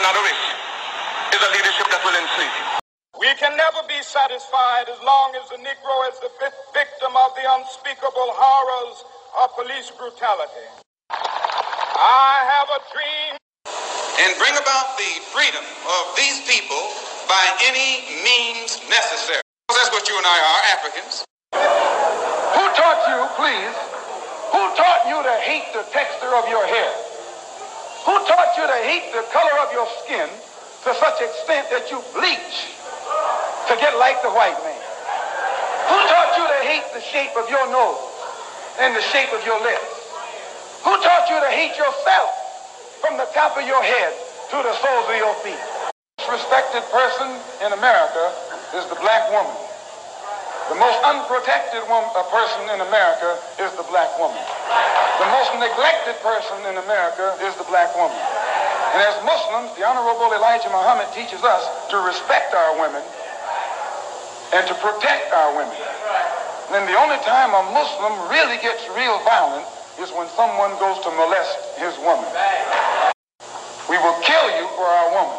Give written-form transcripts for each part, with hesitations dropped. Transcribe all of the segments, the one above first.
another issue is a leadership that will enslave you. We can never be satisfied as long as the Negro is the victim of the unspeakable horrors of police brutality. I have a dream. And bring about the freedom of these people by any means necessary. That's what you and I are, Africans. Who taught you, please, who taught you to hate the texture of your hair? Who taught you to hate the color of your skin to such extent that you bleach to get like the white man? Who taught you to hate the shape of your nose and the shape of your lips? Who taught you to hate yourself from the top of your head to the soles of your feet? The most respected person in America is the black woman. The most unprotected person in America is the black woman. The most neglected person in America is the black woman. And as Muslims, the Honorable Elijah Muhammad teaches us to respect our women and to protect our women. And the only time a Muslim really gets real violent is when someone goes to molest his woman. We will kill you for our woman.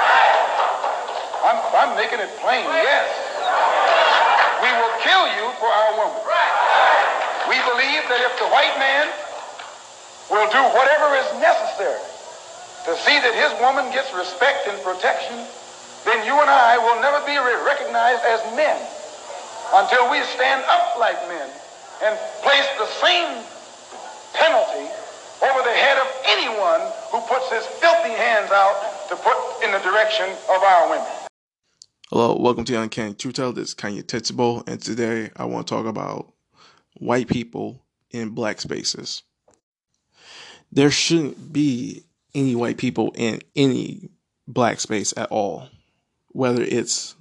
I'm making it plain, yes. We will kill you for our woman. We believe that if the white man will do whatever is necessary to see that his woman gets respect and protection, then you and I will never be recognized as men until we stand up like men and place the same penalty over the head of anyone who puts his filthy hands out to put in the direction of our women. Hello, welcome to Uncanny Truth Teller. This is Kanye Tetsubo, and today I want to talk about white people in black spaces. There shouldn't be any white people in any black space at all, whether it's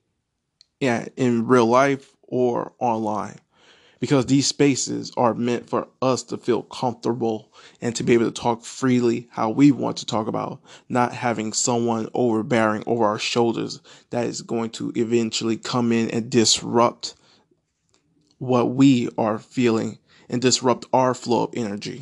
in real life or online, because these spaces are meant for us to feel comfortable and to be able to talk freely how we want to talk about, not having someone overbearing over our shoulders that is going to eventually come in and disrupt what we are feeling and disrupt our flow of energy.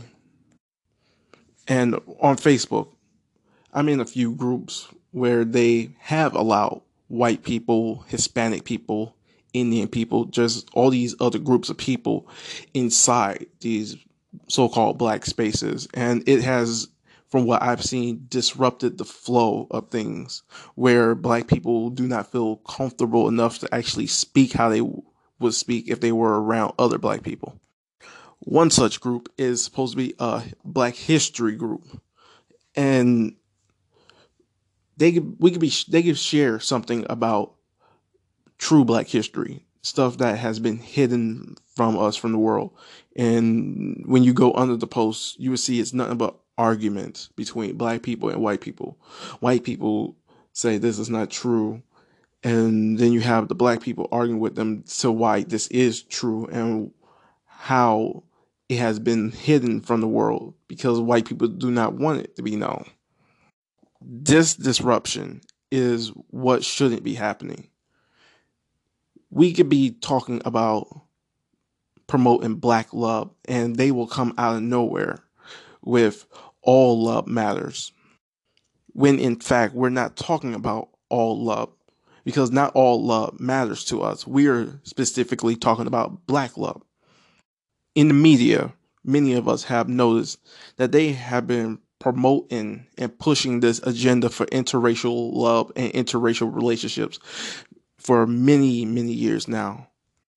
And on Facebook, I'm in a few groups where they have allowed white people, Hispanic people, Indian people, just all these other groups of people inside these so-called black spaces. And it has, from what I've seen, disrupted the flow of things where black people do not feel comfortable enough to actually speak how they would speak if they were around other black people. One such group is supposed to be a Black History group. And they could share something about true black history, stuff that has been hidden from us, from the world. And when you go under the post, you will see it's nothing but arguments between black people and white people. White people say this is not true, and then you have the black people arguing with them to why this is true and how it has been hidden from the world because white people do not want it to be known. This disruption is what shouldn't be happening. We could be talking about promoting black love, and they will come out of nowhere with all love matters. When in fact, we're not talking about all love, because not all love matters to us. We are specifically talking about black love. In the media, many of us have noticed that they have been promoting and pushing this agenda for interracial love and interracial relationships for many, many years now.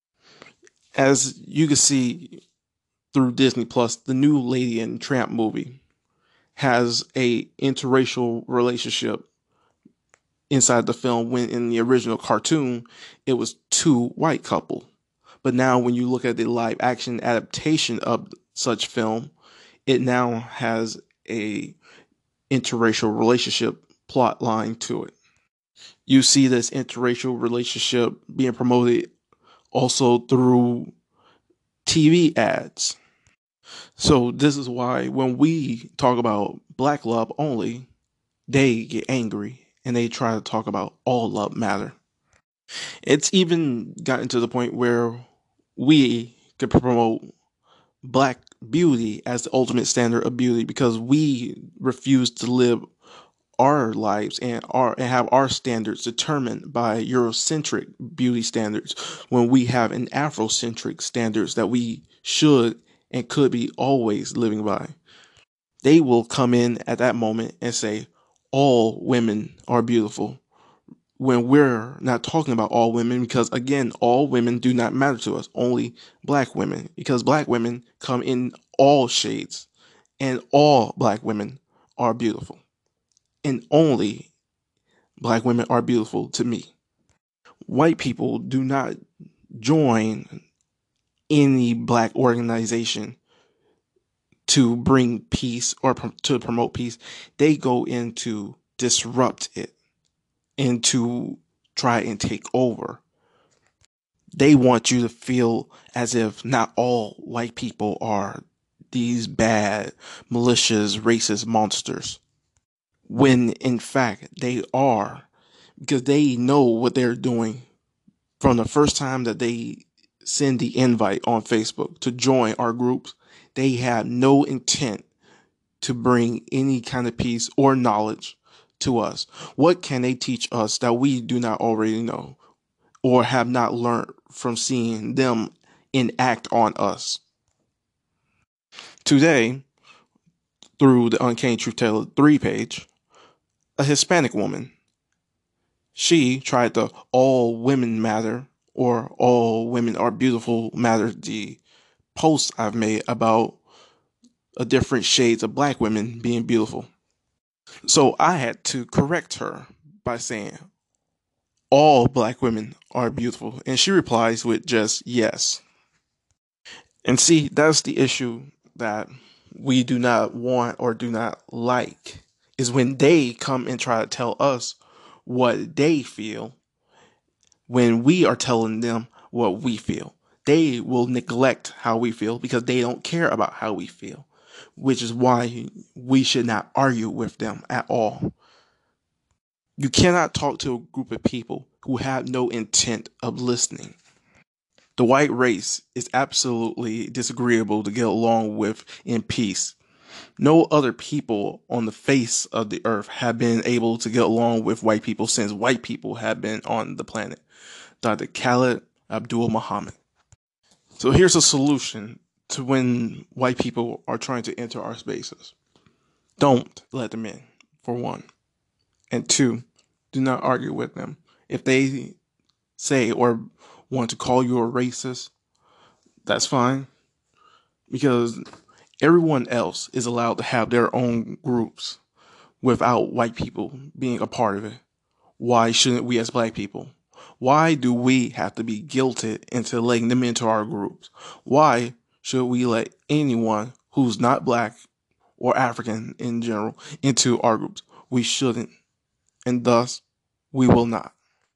As you can see through Disney Plus, the new Lady and Tramp movie has a interracial relationship inside the film, when in the original cartoon, it was two white couple. But now when you look at the live action adaptation of such film, it now has a interracial relationship plot line to it. You see this interracial relationship being promoted also through TV ads. So this is why when we talk about black love only, they get angry and they try to talk about all love matter. It's even gotten to the point where we could promote black beauty as the ultimate standard of beauty because we refuse to live our lives and have our standards determined by Eurocentric beauty standards when we have an Afrocentric standards that we should and could be always living by. They will come in at that moment and say, all women are beautiful, when we're not talking about all women, because again, all women do not matter to us, only black women, because black women come in all shades and all black women are beautiful, and only black women are beautiful to me. White people do not join any black organization to bring peace or to promote peace. They go in to disrupt it and to try and take over. They want you to feel as if not all white people are these bad, malicious, racist monsters, when in fact they are, because they know what they're doing from the first time that they send the invite on Facebook to join our groups. They have no intent to bring any kind of peace or knowledge to us. What can they teach us that we do not already know or have not learned from seeing them enact on us? Today, through the Uncanny Truth Teller 3 page, a Hispanic woman, she tried the all women matter or all women are beautiful matter, the post I've made about a different shades of black women being beautiful. So I had to correct her by saying all black women are beautiful. And she replies with just yes. And see, that's the issue that we do not want or do not like, is when they come and try to tell us what they feel when we are telling them what we feel. They will neglect how we feel because they don't care about how we feel, which is why we should not argue with them at all. You cannot talk to a group of people who have no intent of listening. The white race is absolutely disagreeable to get along with in peace. No other people on the face of the earth have been able to get along with white people since white people have been on the planet. Dr. Khalid Abdul Muhammad. So here's a solution to when white people are trying to enter our spaces. Don't let them in, for one. And two, do not argue with them. If they say or want to call you a racist, that's fine, because everyone else is allowed to have their own groups without white people being a part of it. Why shouldn't we as black people? Why do we have to be guilted into letting them into our groups? Why should we let anyone who's not black or African in general into our groups? We shouldn't, and thus we will not.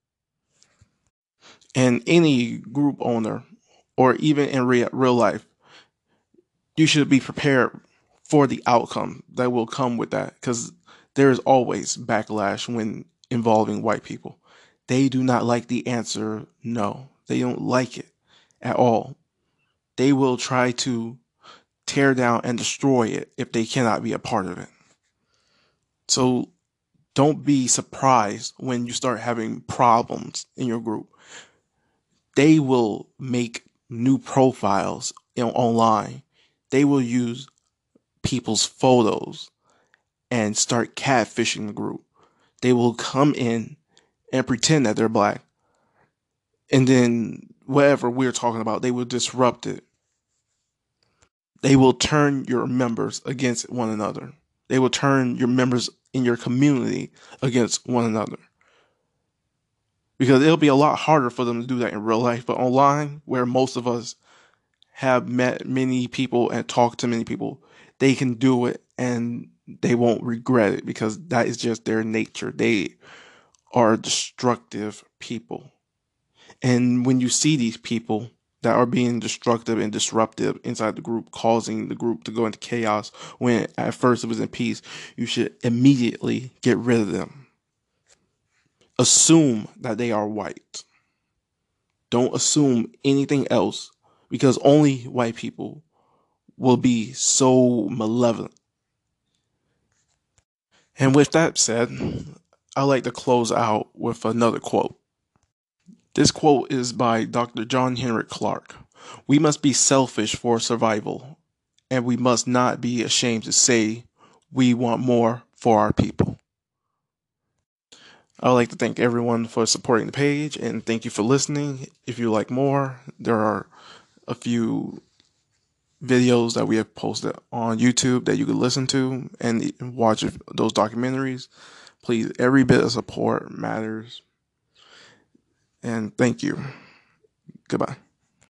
And any group owner, or even in real life, you should be prepared for the outcome that will come with that, because there is always backlash when involving white people. They do not like the answer no. They don't like it at all. They will try to tear down and destroy it if they cannot be a part of it. So don't be surprised when you start having problems in your group. They will make new profiles online. They will use people's photos and start catfishing the group. They will come in and pretend that they're black. And then whatever we're talking about, they will disrupt it. They will turn your members against one another. They will turn your members in your community against one another. Because it'll be a lot harder for them to do that in real life. But online, where most of us have met many people and talked to many people, they can do it and they won't regret it, because that is just their nature. They are destructive people. And when you see these people that are being destructive and disruptive inside the group, causing the group to go into chaos when at first it was in peace, you should immediately get rid of them. Assume that they are white. Don't assume anything else, because only white people will be so malevolent. And with that said, I like to close out with another quote. This quote is by Dr. John Henrik Clarke. We must be selfish for survival, and we must not be ashamed to say we want more for our people. I would like to thank everyone for supporting the page, and thank you for listening. If you like more, there are a few videos that we have posted on YouTube that you can listen to and watch those documentaries. Please, every bit of support matters. And thank you. Goodbye.